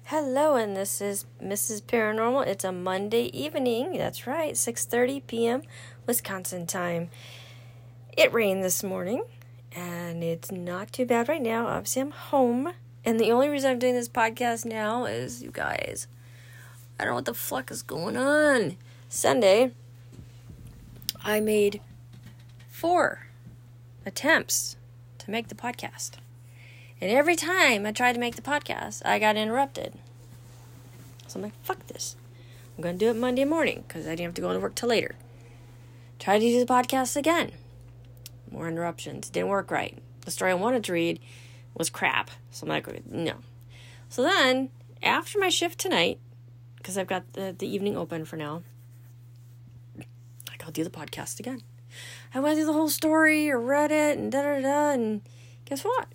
Hello, and this is Mrs. Paranormal. It's a Monday evening. That's right, 6:30 p.m. Wisconsin time. It rained this morning, and it's not too bad right now. Obviously, I'm home, and the only reason I'm doing this podcast now is, you guys, I don't know what the fuck is going on. Sunday, I made 4 attempts to make the podcast. And every time I tried to make the podcast, I got interrupted. So I'm like, fuck this. I'm going to do it Monday morning because I didn't have to go to work till later. Tried to do the podcast again. More interruptions. Didn't work right. The story I wanted to read was crap. So I'm like, no. So then, after my shift tonight, because I've got the evening open for now, I'll do the podcast again. I went through the whole story or read it and da-da-da, and guess what?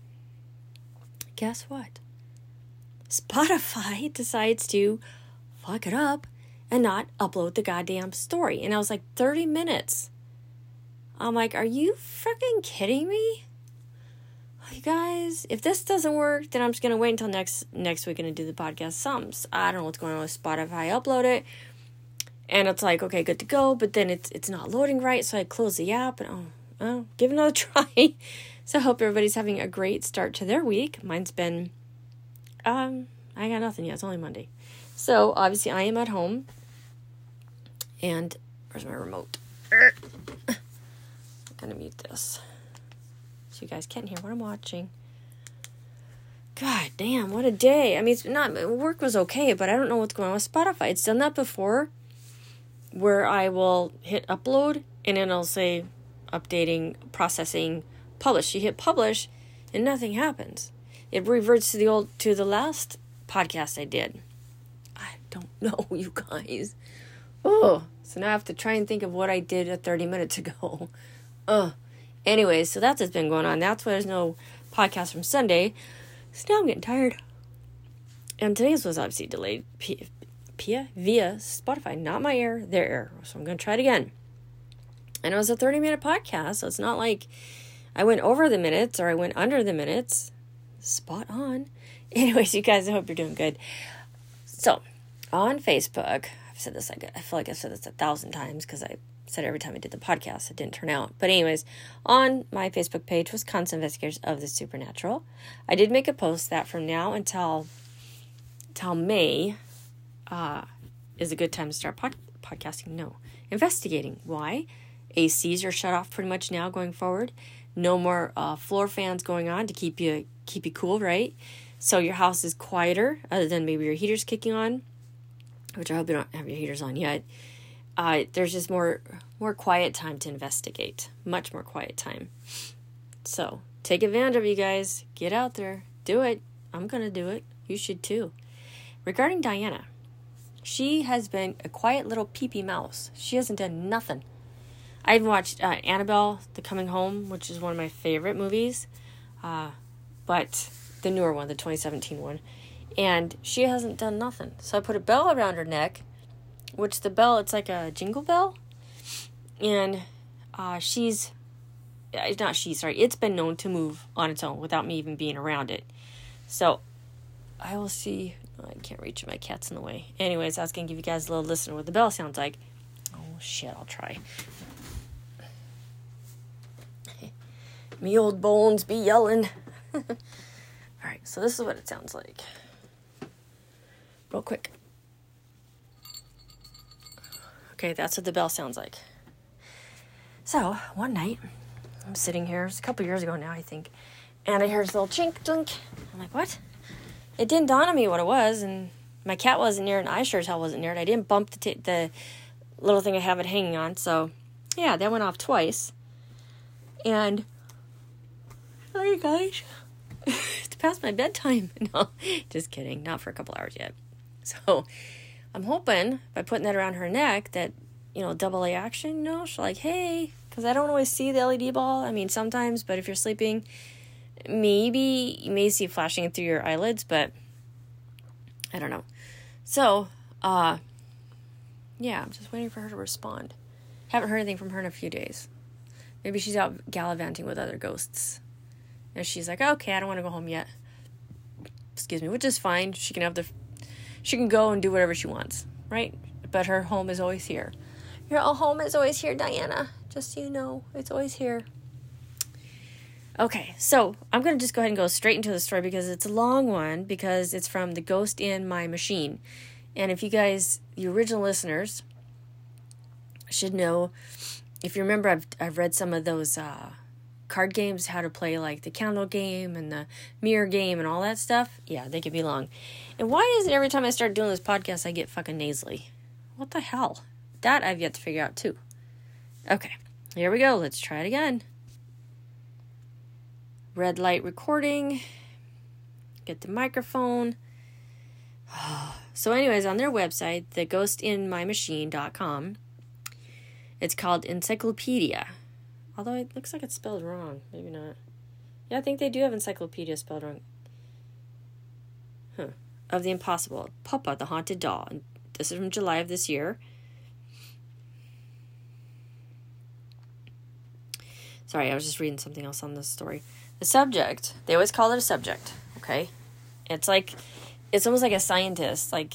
Guess what? Spotify decides to fuck it up and not upload the goddamn story. And I was like, 30 minutes. I'm like, are you freaking kidding me? You guys, if this doesn't work, then I'm just going to wait until next week and do the podcast. I don't know what's going on with Spotify. I upload it, and it's like, okay, good to go, but then it's not loading right, so I close the app, and give it another try. So I hope everybody's having a great start to their week. Mine's been, I got nothing yet. It's only Monday. So, obviously, I am at home. And, where's my remote? I'm going to mute this, so you guys can't hear what I'm watching. God damn, what a day. I mean, work was okay, but I don't know what's going on with Spotify. It's done that before, where I will hit upload, and then it'll say, updating, processing, publish. You hit publish and nothing happens. It reverts to the last podcast I did. I don't know, you guys. Oh, so now I have to try and think of what I did 30 minutes ago. Anyways, so that's what's been going on. That's why there's no podcast from Sunday. So now I'm getting tired. And today's was obviously delayed via Spotify, not my error, their error. So I'm going to try it again. And it was a 30-minute podcast, so it's not like I went over the minutes or I went under the minutes. Spot on. Anyways, you guys, I hope you're doing good. So, on Facebook, I've said this, I feel like I've said this 1,000 times because I said it every time I did the podcast, it didn't turn out. But anyways, on my Facebook page, Wisconsin Investigators of the Supernatural, I did make a post that from now until May is a good time to start podcasting. No, investigating. Why? ACs are shut off pretty much now going forward. No more floor fans going on to keep you cool, right? So your house is quieter, other than maybe your heater's kicking on, which I hope you don't have your heaters on yet. There's just more quiet time to investigate. Much more quiet time. So take advantage of it, you guys. Get out there. Do it. I'm going to do it. You should too. Regarding Diana, she has been a quiet little pee-pee mouse. She hasn't done nothing. I've watched Annabelle, The Coming Home, which is one of my favorite movies, but the newer one, the 2017 one, and she hasn't done nothing. So I put a bell around her neck, which the bell, it's like a jingle bell, and it's been known to move on its own without me even being around it. So I will see. I can't reach, my cat's in the way. Anyways, I was going to give you guys a little listen to what the bell sounds like. Oh, shit, I'll try. Me old bones be yelling. Alright, so this is what it sounds like. Real quick. Okay, that's what the bell sounds like. So, one night, I'm sitting here, it's a couple years ago now, I think, and I heard this little chink, chink. I'm like, what? It didn't dawn on me what it was, and my cat wasn't near it, and I sure as hell wasn't near it. I didn't bump the little thing I have it hanging on, so, yeah, that went off twice. And sorry, guys. It's past my bedtime. No, just kidding. Not for a couple hours yet. So, I'm hoping by putting that around her neck that, double A action, she's like, hey, because I don't always see the LED ball. I mean, sometimes, but if you're sleeping, maybe you may see it flashing through your eyelids, but I don't know. So, yeah, I'm just waiting for her to respond. Haven't heard anything from her in a few days. Maybe she's out gallivanting with other ghosts. And she's like, okay, I don't want to go home yet. which is fine. She can go and do whatever she wants, right? But her home is always here. Your home is always here, Diana. Just so you know, it's always here. Okay, so I'm going to just go ahead and go straight into the story because it's a long one, because it's from The Ghost in My Machine. And if you guys, the original listeners, should know, if you remember, I've read some of those card games, how to play like the candle game and the mirror game and all that stuff. Yeah, they can be long. And why is it every time I start doing this podcast, I get fucking nasally? What the hell? That I've yet to figure out too. Okay, here we go. Let's try it again. Red light recording. Get the microphone. So anyways, on their website, theghostinmymachine.com, it's called Encyclopedia. Although it looks like it's spelled wrong. Maybe not. Yeah, I think they do have encyclopedia spelled wrong. Of the Impossible. Papa, the Haunted Doll. And this is from July of this year. Sorry, I was just reading something else on this story. The subject, they always call it a subject, okay? It's almost like a scientist, like,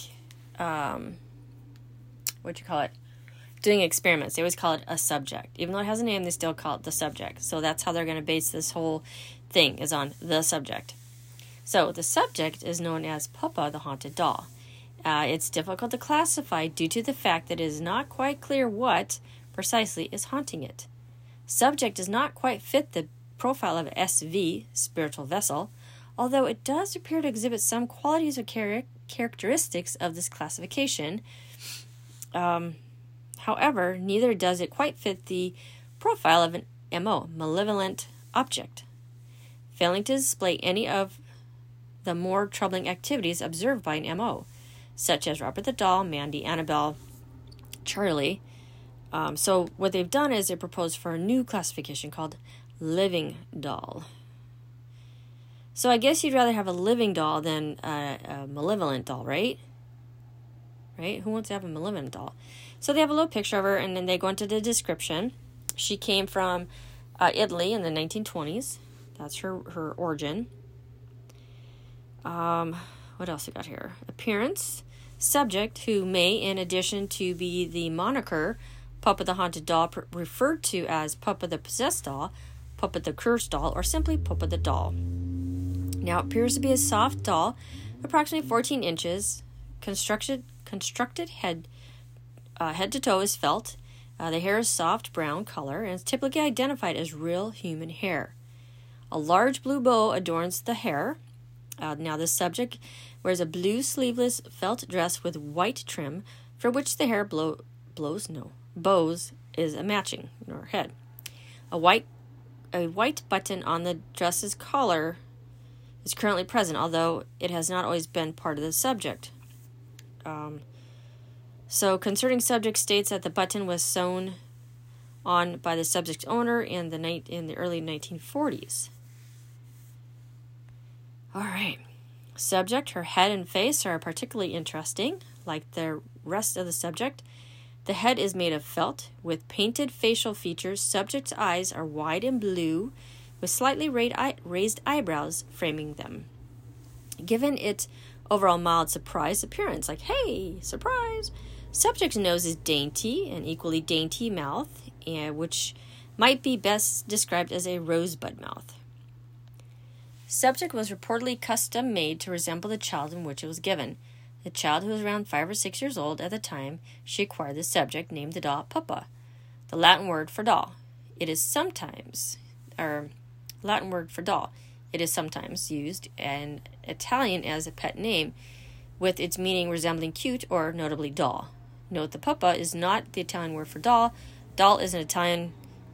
doing experiments. They always call it a subject. Even though it has a name, they still call it the subject. So that's how they're going to base this whole thing, is on the subject. So the subject is known as Papa, the Haunted Doll. It's difficult to classify due to the fact that it is not quite clear what precisely is haunting it. Subject does not quite fit the profile of SV, spiritual vessel, although it does appear to exhibit some qualities or characteristics of this classification. However, neither does it quite fit the profile of an MO, malevolent object, failing to display any of the more troubling activities observed by an MO, such as Robert the Doll, Mandy, Annabelle, Charlie. So what they've done is they proposed for a new classification called living doll. So I guess you'd rather have a living doll than a malevolent doll, right? Right? Who wants to have a malevolent doll? So they have a little picture of her, and then they go into the description. She came from Italy in the 1920s. That's her origin. What else we got here? Appearance. Subject, who may, in addition to be the moniker Papa the Haunted Doll, referred to as Papa the Possessed Doll, Papa the Cursed Doll, or simply Papa the Doll. Now, it appears to be a soft doll, approximately 14 inches. Constructed head to toe is felt. The hair is soft brown color and is typically identified as real human hair. A large blue bow adorns the hair. Now, the subject wears a blue sleeveless felt dress with white trim, for which the hair bows is a matching in her head. A white button on the dress's collar is currently present, although it has not always been part of the subject. So concerning subject states that the button was sewn on by the subject's owner in the early 1940s. All right. Subject, her head and face are particularly interesting. Like the rest of the subject, the head is made of felt with painted facial features. Subject's eyes are wide and blue with slightly raised eyebrows framing them. Given its overall mild surprise appearance, like, hey, surprise! Subject's nose is dainty, an equally dainty mouth, which might be best described as a rosebud mouth. Subject was reportedly custom made to resemble the child in which it was given. The child, who was around 5 or 6 years old at the time she acquired the subject, named the doll Papa, the Latin word for doll. It is sometimes used in Italian as a pet name, with its meaning resembling cute or notably doll. Note the Papa is not the Italian word for doll. Doll is Italian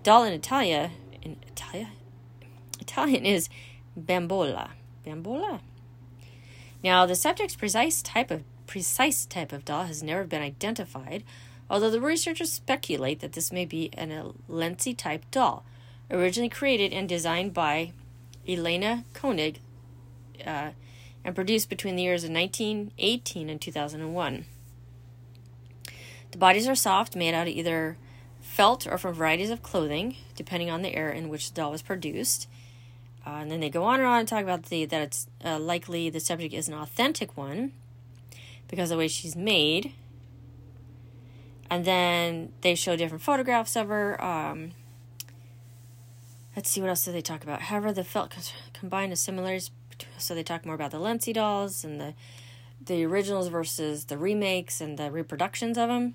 is bambola. Bambola. Now, the subject's precise type of doll has never been identified, although the researchers speculate that this may be an Lenzi-type doll, originally created and designed by Elena Koenig and produced between the years of 1918 and 2001. The bodies are soft, made out of either felt or from varieties of clothing, depending on the era in which the doll was produced. And then they go on and on and talk about that it's likely the subject is an authentic one because of the way she's made. And then they show different photographs of her. Let's see, what else do they talk about? However, the felt combined the similarities. So they talk more about the Lenzi dolls and the originals versus the remakes and the reproductions of them.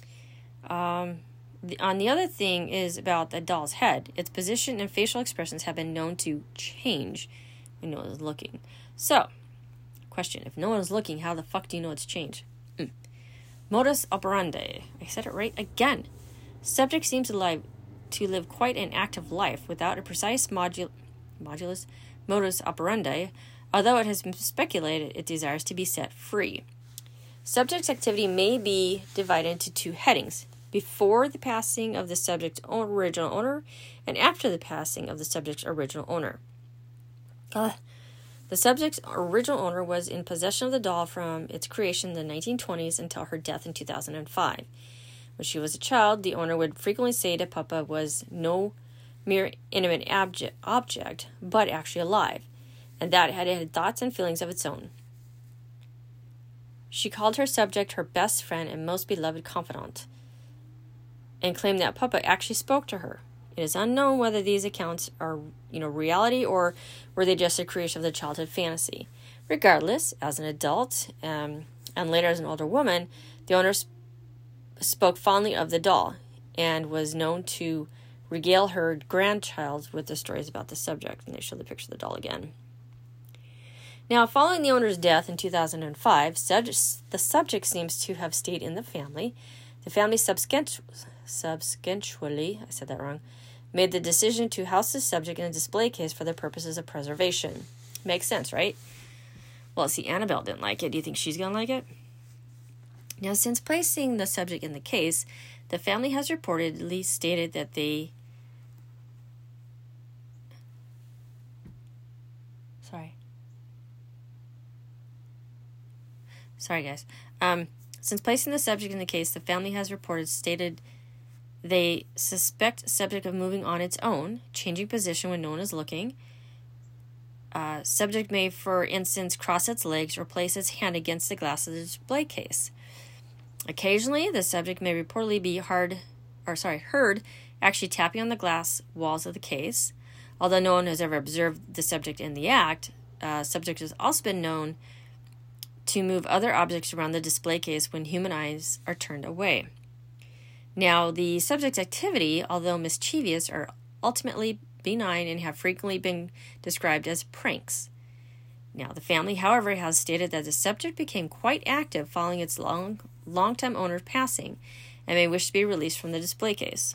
On the other thing is about the doll's head. Its position and facial expressions have been known to change when no one is looking. So, question, if no one is looking, how the fuck do you know it's changed? Modus operandi. I said it right again. Subject seems to live quite an active life without a precise modus operandi, although it has been speculated it desires to be set free. Subject's activity may be divided into two headings: before the passing of the subject's original owner and after the passing of the subject's original owner. The subject's original owner was in possession of the doll from its creation in the 1920s until her death in 2005. When she was a child, the owner would frequently say that Papa was no mere inanimate object, but actually alive, and that it had thoughts and feelings of its own. She called her subject her best friend and most beloved confidant, and claimed that Papa actually spoke to her. It is unknown whether these accounts are, reality or were they just a creation of the childhood fantasy. Regardless, as an adult and later as an older woman, the owner spoke fondly of the doll and was known to regale her grandchild with the stories about the subject. And they show the picture of the doll again. Now, following the owner's death in 2005, the subject seems to have stayed in the family. The family subsequently, I said that wrong, made the decision to house the subject in a display case for the purposes of preservation. Makes sense, right? Well, see, Annabelle didn't like it. Do you think she's going to like it? Now, since placing the subject in the case, the family has reportedly stated that they... Sorry, guys. Since placing the subject in the case, the family has stated they suspect subject of moving on its own, changing position when no one is looking. Subject may, for instance, cross its legs or place its hand against the glass of the display case. Occasionally, the subject may reportedly be heard actually tapping on the glass walls of the case. Although no one has ever observed the subject in the act, subject has also been known to move other objects around the display case when human eyes are turned away. Now, the subject's activity, although mischievous, are ultimately benign and have frequently been described as pranks. Now, the family, however, has stated that the subject became quite active following its long-time owner's passing and may wish to be released from the display case.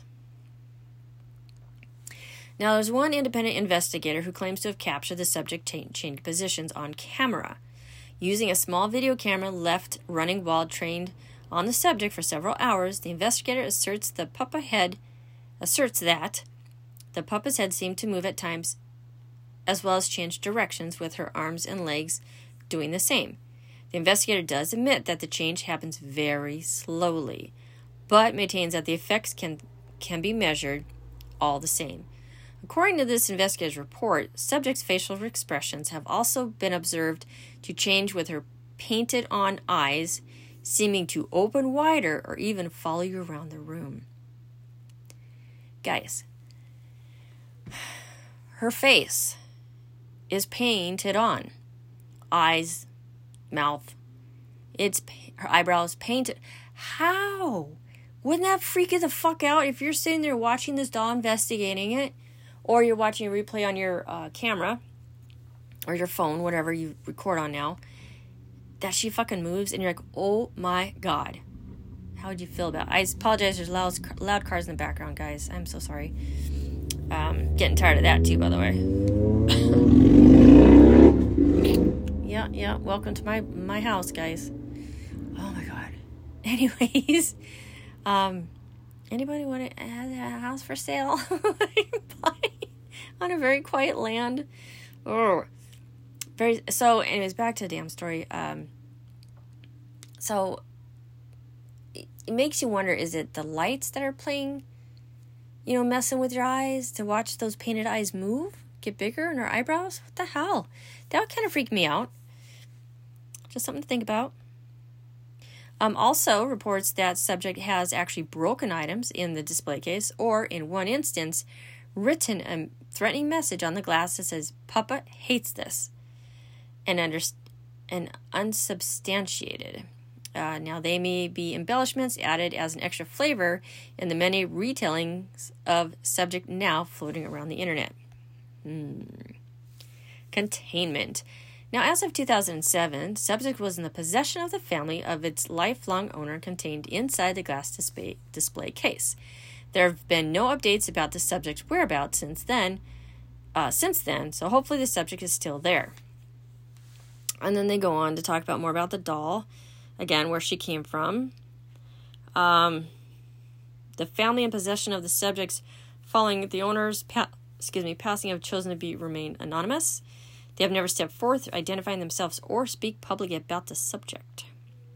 Now, there's one independent investigator who claims to have captured the subject changing positions on camera. Using a small video camera left running while trained on the subject for several hours, the investigator asserts that the pupa's head seemed to move at times as well as change directions, with her arms and legs doing the same. The investigator does admit that the change happens very slowly, but maintains that the effects can be measured all the same. According to this investigator's report, subject's facial expressions have also been observed to change, with her painted-on eyes seeming to open wider or even follow you around the room. Guys, her face is painted on. Eyes, mouth, her eyebrows painted. How? Wouldn't that freak you the fuck out if you're sitting there watching this doll, investigating it? Or you're watching a replay on your camera or your phone, whatever you record on now, that she fucking moves and you're like, oh my God. How would you feel about it? I apologize, there's loud cars in the background, guys. I'm so sorry. Getting tired of that too, by the way. Yeah. Welcome to my house, guys. Oh my God. Anyways, anybody want to have a house for sale? On a very quiet land. So anyways, back to the damn story. So it makes you wonder, is it the lights that are playing, messing with your eyes to watch those painted eyes move? get bigger and her eyebrows? What the hell? That would kind of freak me out. Just something to think about. Also reports that subject has actually broken items in the display case, or in one instance, written a threatening message on the glass that says, "Papa hates this," and unsubstantiated. Now, they may be embellishments added as an extra flavor in the many retellings of subject now floating around the internet. Containment. Now, as of 2007, subject was in the possession of the family of its lifelong owner, contained inside the glass display case. There have been no updates about the subject's whereabouts since then, so hopefully the subject is still there. And then they go on to talk about more about the doll, again, where she came from. The family in possession of the subjects following the owner's passing have chosen to remain anonymous. They have never stepped forth identifying themselves or speak publicly about the subject.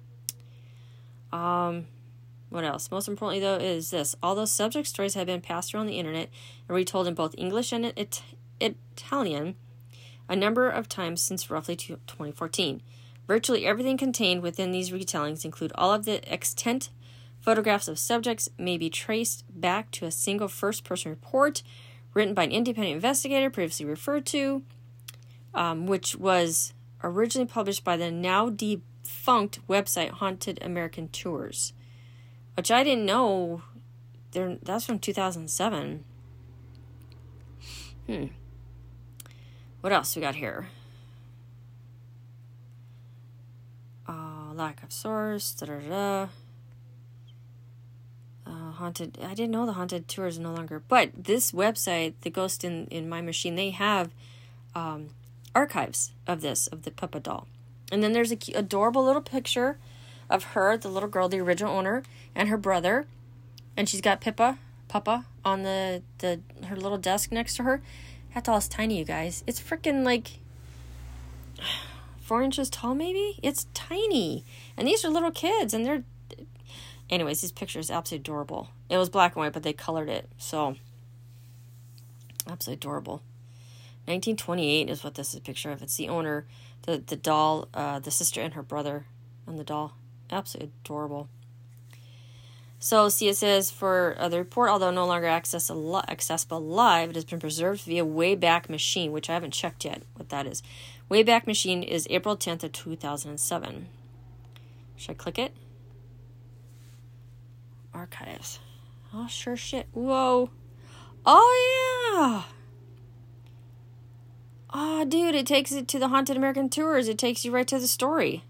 What else? Most importantly, though, is this. Although subject stories have been passed around the internet and retold in both English and Italian a number of times since roughly 2014, virtually everything contained within these retellings, include all of the extant photographs of subjects, may be traced back to a single first-person report written by an independent investigator previously referred to, which was originally published by the now defunct website Haunted American Tours, which I didn't know. That's from 2007. What else we got here? Lack of source. Haunted. I didn't know the Haunted Tours no longer. But this website, the Ghost in My Machine, they have archives of the Papa doll. And then there's a adorable little picture of her, the little girl, the original owner, and her brother. And she's got Papa on her little desk next to her. That doll's tiny, you guys. It's freaking like 4 inches tall, maybe? It's tiny. And these are little kids, and they're... Anyways, this picture is absolutely adorable. It was black and white, but they colored it. So, absolutely adorable. 1928 is what this is a picture of. It's the owner, the doll, the sister and her brother on the doll. Absolutely adorable. So, see, it says for the report, although no longer accessible live, it has been preserved via Wayback Machine, which I haven't checked yet what that is. Wayback Machine is April 10th of 2007. Should I click it? Archives. Oh, sure shit. Whoa. Oh, yeah. Oh, dude, it takes it to the Haunted American Tours. It takes you right to the story.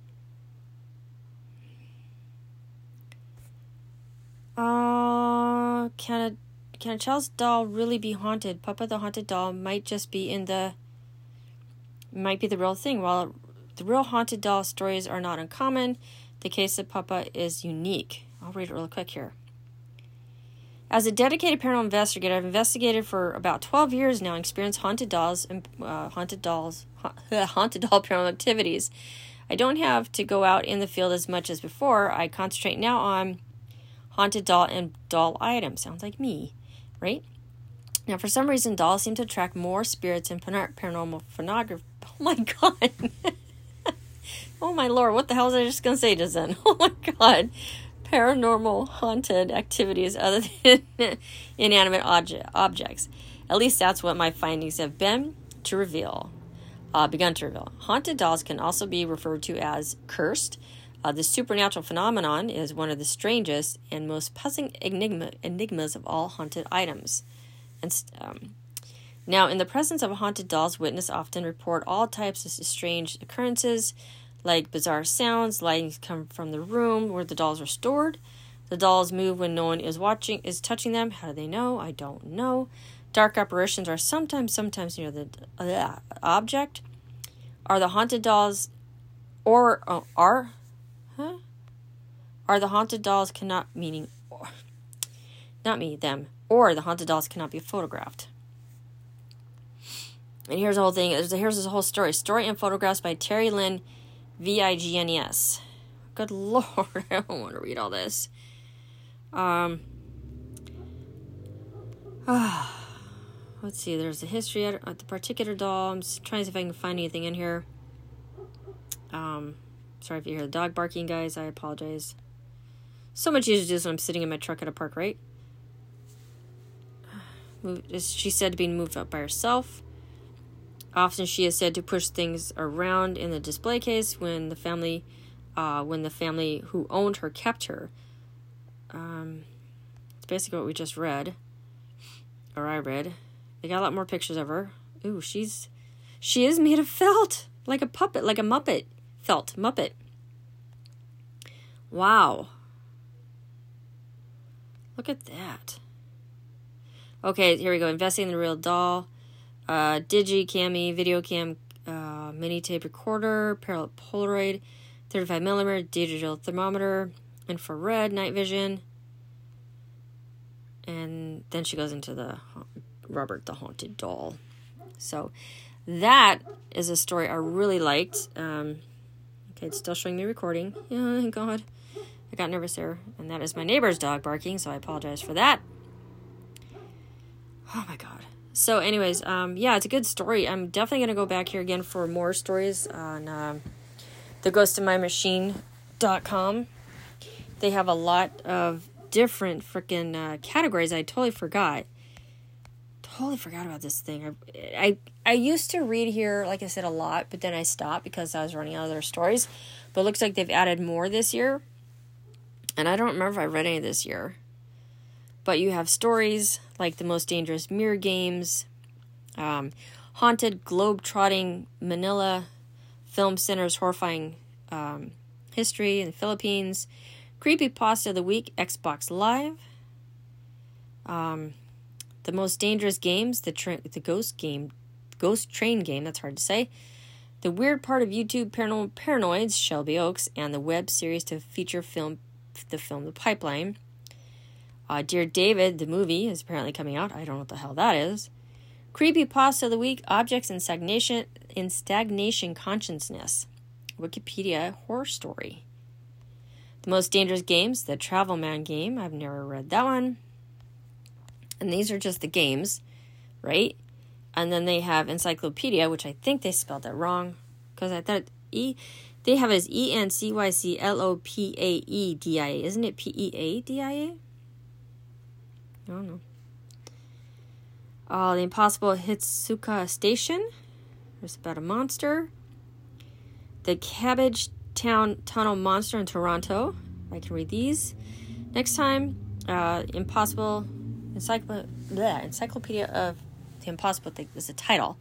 Can a child's doll really be haunted? Papa the Haunted Doll might be the real thing. While the real haunted doll stories are not uncommon, the case of Papa is unique. I'll read it real quick here. As a dedicated paranormal investigator, I've investigated for about 12 years now and experienced haunted doll paranormal activities. I don't have to go out in the field as much as before. I concentrate now on haunted doll and doll items. Sounds like me, right? Now, for some reason, dolls seem to attract more spirits and paranormal photography. Oh my God. Oh my Lord, what the hell was I just going to say just then? Oh my God. Paranormal haunted activities other than inanimate objects. At least that's what my findings have begun to reveal. Haunted dolls can also be referred to as cursed. The supernatural phenomenon is one of the strangest and most puzzling enigmas of all haunted items. Now, in the presence of haunted dolls, witnesses often report all types of strange occurrences, like bizarre sounds. Lighting come from the room where the dolls are stored. The dolls move when no one is touching them. How do they know? I don't know. Dark apparitions are sometimes near the object. Are the haunted dolls Are the haunted dolls cannot meaning not me, them, or the haunted dolls cannot be photographed. And here's the whole thing. Here's this whole story. Story and photographs by Terry Lynn, Vignes. Good Lord, I don't want to read all this. let's see. There's a history at the particular doll. I'm just trying to see if I can find anything in here. Sorry if you hear the dog barking, guys. I apologize. So much easier to do this when I'm sitting in my truck at a park, right? She's said to be moved up by herself. Often she is said to push things around in the display case when the family who owned her kept her. It's basically what we just read. Or I read. They got a lot more pictures of her. Ooh, she is made of felt. Like a puppet, like a Muppet. Felt, Muppet. Wow. Look at that. Okay, here we go. Investing in the real doll. Digi, Cami, video cam, mini tape recorder, parallel Polaroid, 35mm, digital thermometer, infrared, night vision. And then she goes into the Robert the Haunted Doll. So that is a story I really liked. Okay, it's still showing me recording. Oh, God. I got nervous there. And that is my neighbor's dog barking, so I apologize for that. Oh, my God. So, anyways, yeah, it's a good story. I'm definitely going to go back here again for more stories on theghostinmymachine.com. They have a lot of different freaking categories. I totally forgot. Totally forgot about this thing. I used to read here, like I said, a lot, but then I stopped because I was running out of their stories. But it looks like they've added more this year. And I don't remember if I read any this year. But you have stories like The Most Dangerous Mirror Games, Haunted Globe-Trotting Manila Film Center's Horrifying History in the Philippines, Creepypasta of the Week, Xbox Live, The Most Dangerous Games, the Ghost Train Game, that's hard to say, The Weird Part of YouTube, Paranormal Paranoids, Shelby Oaks, and the web series to feature the film The Pipeline. Dear David, the movie, is apparently coming out. I don't know what the hell that is. Creepypasta of the Week, Objects in Stagnation Consciousness. Wikipedia Horror Story. The Most Dangerous Games, the Travel Man game. I've never read that one. And these are just the games, right? And then they have Encyclopedia, which I think they spelled that wrong. Because I thought they have it as ENCYCLOPAEDIA. Isn't it PEADIA? I don't know. The Impossible Hitsuka Station. There's about a monster. The Cabbage Town Tunnel Monster in Toronto. I can read these. Next time, Impossible Encyclopedia of the Impossible thing is the title.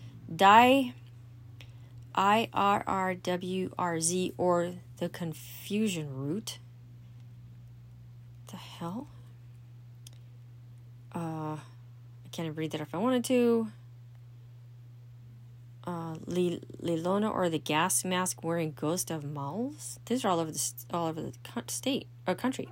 IRRWRZ or the Confusion Route. The hell? I can't even read that if I wanted to. Lilona or the Gas Mask Wearing Ghost of Malls. These are all over the state or country.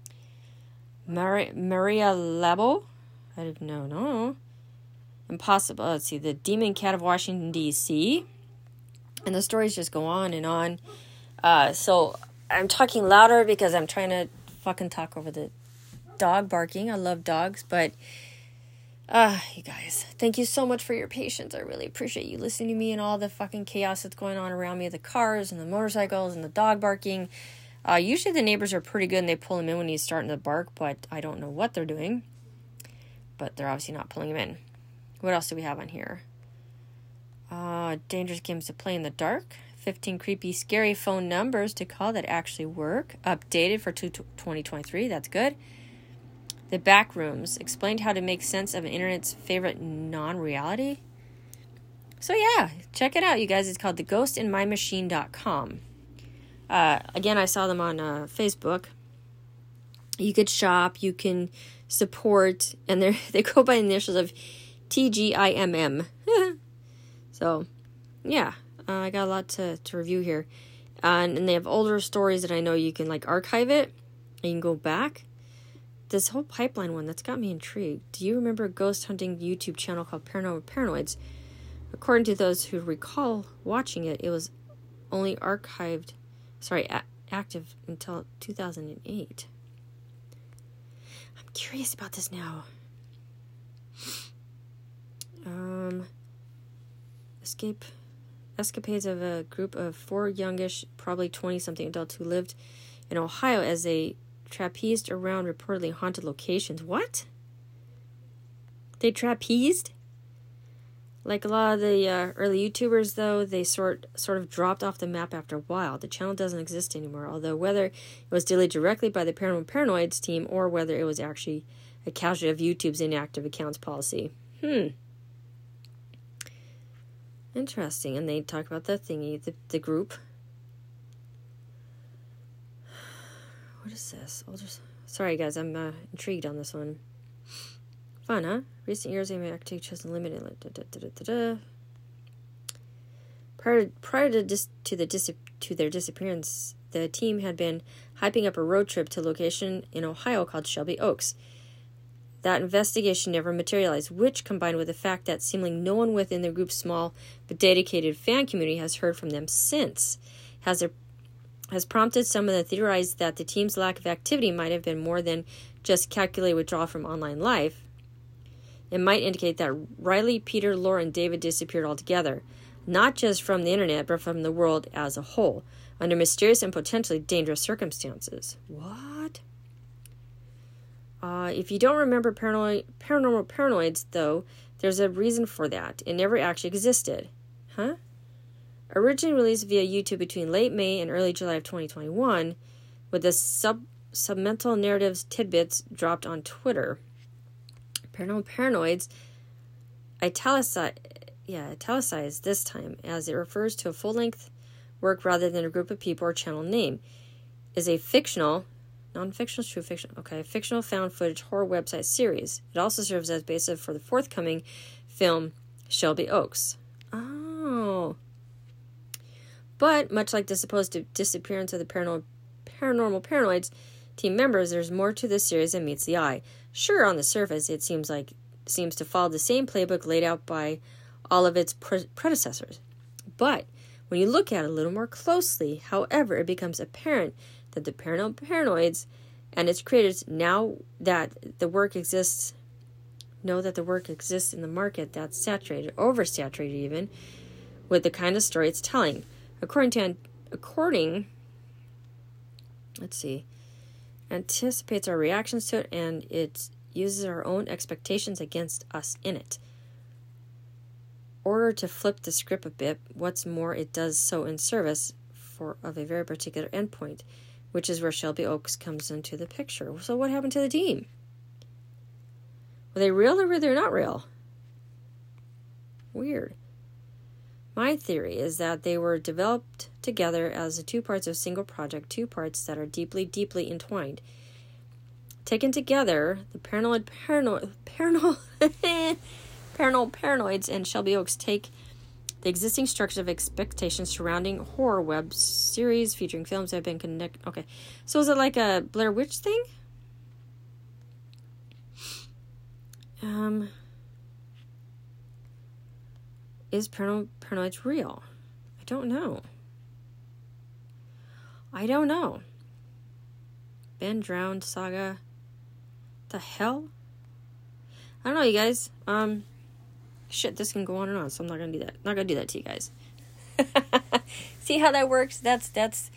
Maria Labo. I don't know. No. Impossible. Let's see. The Demon Cat of Washington D.C. And the stories just go on and on. So I'm talking louder because I'm trying to fucking talk over the dog barking. I love dogs, but you guys, thank you so much for your patience. I really appreciate you listening to me and all the fucking chaos that's going on around me, the cars and the motorcycles and the dog barking. Usually the neighbors are pretty good and they pull him in when he's starting to bark, but I don't know what they're doing. But they're obviously not pulling him in. What else do we have on here? Dangerous games to play in the dark. 15 creepy, scary phone numbers to call that actually work. Updated for 2023. That's good. The Backrooms explained how to make sense of an internet's favorite non-reality. So yeah, check it out, you guys. It's called theghostinmymachine.com. Again, I saw them on Facebook. You could shop, you can support, and they go by initials of TGIMM. So, yeah, I got a lot to review here. And they have older stories that I know you can like archive it, and you can go back. This whole Pipeline one, that's got me intrigued. Do you remember a ghost hunting YouTube channel called Paranormal Paranoids? According to those who recall watching it, it was only active until 2008. I'm curious about this now. Escapades of a group of 4 youngish, probably 20-something adults who lived in Ohio as they trapezed around reportedly haunted locations. What? They trapezed? Like a lot of the early YouTubers, though, they sort of dropped off the map after a while. The channel doesn't exist anymore, although whether it was deleted directly by the Paranormal Paranoids team or whether it was actually a casualty of YouTube's inactive accounts policy. Interesting. And they talk about the thingy, the group. What is this? Sorry, guys, I'm intrigued on this one. Fun, huh? Recent years, they may activity chosen limited. Prior to their disappearance, the team had been hyping up a road trip to a location in Ohio called Shelby Oaks. That investigation never materialized, which, combined with the fact that seemingly no one within the group's small but dedicated fan community has heard from them since, has prompted some of the theorized that the team's lack of activity might have been more than just calculated withdrawal from online life. It might indicate that Riley, Peter, Laura, and David disappeared altogether, not just from the internet, but from the world as a whole, under mysterious and potentially dangerous circumstances. What? If you don't remember Paranormal Paranoids, though, there's a reason for that. It never actually existed. Huh? Originally released via YouTube between late May and early July of 2021, with the submental narratives tidbits dropped on Twitter. Paranormal Paranoids, italicized this time, as it refers to a full-length work rather than a group of people or channel name, is a fictional found footage horror website series. It also serves as basis for the forthcoming film Shelby Oaks. Oh. But, much like the supposed disappearance of the Paranormal Paranoids team members, there's more to this series than meets the eye. Sure, on the surface, it seems to follow the same playbook laid out by all of its predecessors. But when you look at it a little more closely, however, it becomes apparent that the Paranormal Paranoids and its creators know that the work exists in the market that's oversaturated even, with the kind of story it's telling. Anticipates our reactions to it, and it uses our own expectations against us in it. Order to flip the script a bit, what's more, it does so in service of a very particular endpoint, which is where Shelby Oaks comes into the picture. So what happened to the team? Were they real or were they not real? Weird. My theory is that they were developed together as the 2 parts of a single project, 2 parts that are deeply, deeply entwined. Taken together, the Paranormal Paranoids and Shelby Oaks take the existing structure of expectations surrounding horror web series featuring films that have been connected. Okay, so is it like a Blair Witch thing? Is Paranormal Paranoids real? I don't know. Ben drowned saga. The hell? I don't know, you guys. Shit, this can go on and on, so I'm not gonna do that. Not gonna do that to you guys. See how that works? That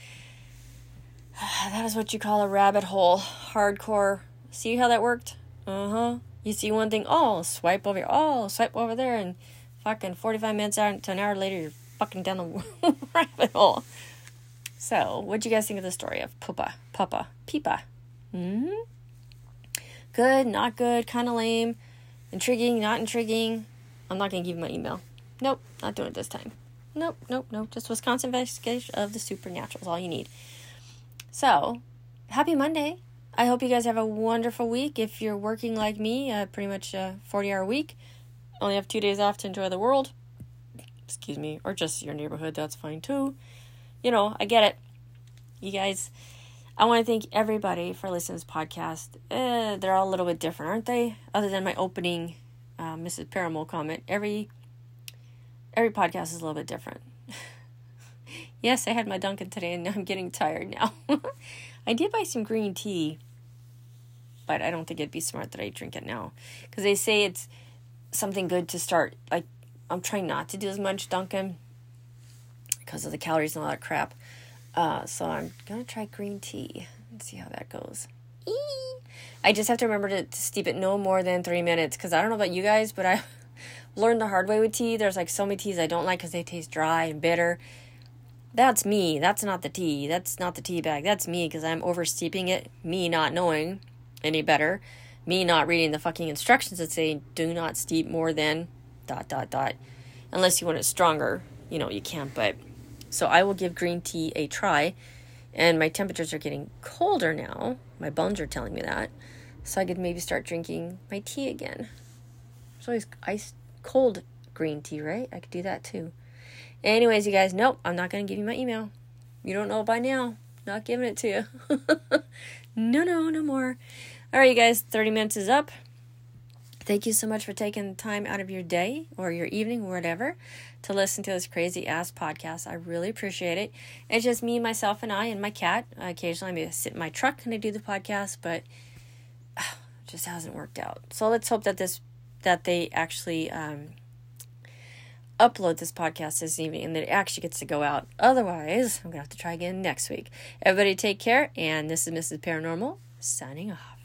is what you call a rabbit hole. Hardcore. See how that worked? You see one thing, swipe over there, and fucking 45 minutes out to an hour later, you're fucking down the rabbit hole. So, what'd you guys think of the story of Peepa? Good, not good, kind of lame, intriguing, not intriguing. I'm not going to give you my email. Nope, not doing it this time. Nope. Just Wisconsin investigation of the supernatural is all you need. So, happy Monday. I hope you guys have a wonderful week. If you're working like me, pretty much a 40-hour week, only have 2 days off to enjoy the world. Excuse me. Or just your neighborhood, that's fine too. I get it. You guys, I want to thank everybody for listening to this podcast. They're all a little bit different, aren't they? Other than my opening Mrs. Paranormal comment. Every podcast is a little bit different. Yes, I had my Dunkin' today and I'm getting tired now. I did buy some green tea, but I don't think it'd be smart that I drink it now. Because they say something good to start. Like, I'm trying not to do as much Dunkin' because of the calories and all that crap. So I'm going to try green tea and see how that goes. I just have to remember to steep it no more than 3 minutes, because I don't know about you guys, but I learned the hard way with tea. There's like so many teas I don't like because they taste dry and bitter. That's me. That's not the tea. That's not the tea bag. That's me, because I'm over steeping it. Me not knowing any better. Me not reading the fucking instructions that say do not steep more than ... Unless you want it stronger, you can. But so I will give green tea a try. And my temperatures are getting colder now. My bones are telling me that. So I could maybe start drinking my tea again. There's always ice cold green tea, right? I could do that too. Anyways, you guys, nope, I'm not going to give you my email. You don't know by now. Not giving it to you. No more. All right, you guys, 30 minutes is up. Thank you so much for taking time out of your day or your evening or whatever to listen to this crazy ass podcast. I really appreciate it. It's just me, myself, and I, and my cat. Occasionally I may sit in my truck and I do the podcast, but it just hasn't worked out. So let's hope that they actually upload this podcast this evening and that it actually gets to go out. Otherwise, I'm going to have to try again next week. Everybody take care, and this is Mrs. Paranormal signing off.